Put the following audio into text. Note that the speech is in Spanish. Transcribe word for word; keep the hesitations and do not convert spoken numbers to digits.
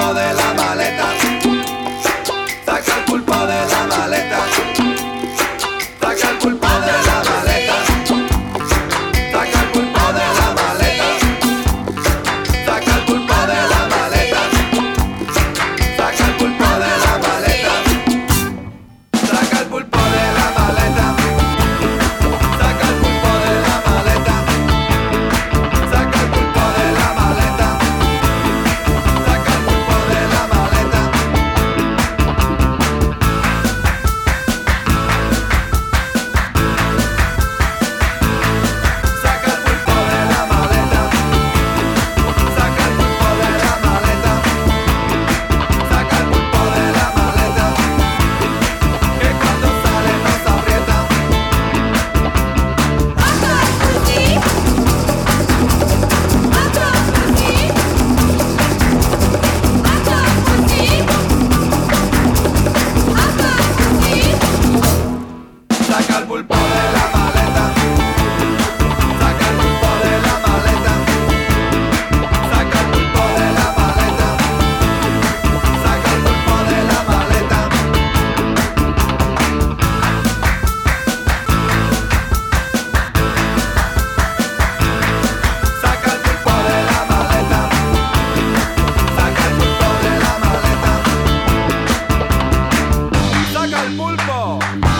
pulpo de la maleta. Saca el pulpo de la maleta. Saca el pulpo de la maleta. Saca el pulpo de la maleta. Saca el pulpo de la maleta. Saca el pulpo de la maleta. Saca el pulpo de la maleta. Saca el pulpo de la maleta. Saca el pulpo de la maleta. Saca el pulpo de la maleta. Saca el pulpo de la maleta. Saca el pulpo de la maleta. Saca el pulpo de la maleta. Que cuando sale nos aprieta. Saca el pulpo de la maleta. Saca el pulpo de la maleta. Saca el pulpo de la maleta. Saca el pulpo de la maleta. Saca el pulpo de la maleta. Saca el pulpo de la maleta. Saca el pulpo.